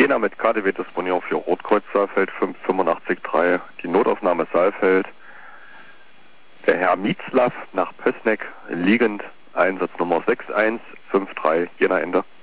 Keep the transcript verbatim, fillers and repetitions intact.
Jena mit K D W-Disponierung für Rotkreuz Saalfeld fünf acht fünf drei, die Notaufnahme Saalfeld. Der Herr Mietzlaff nach Pößneck liegend, Einsatznummer sechs eins fünf drei, Jena Ende.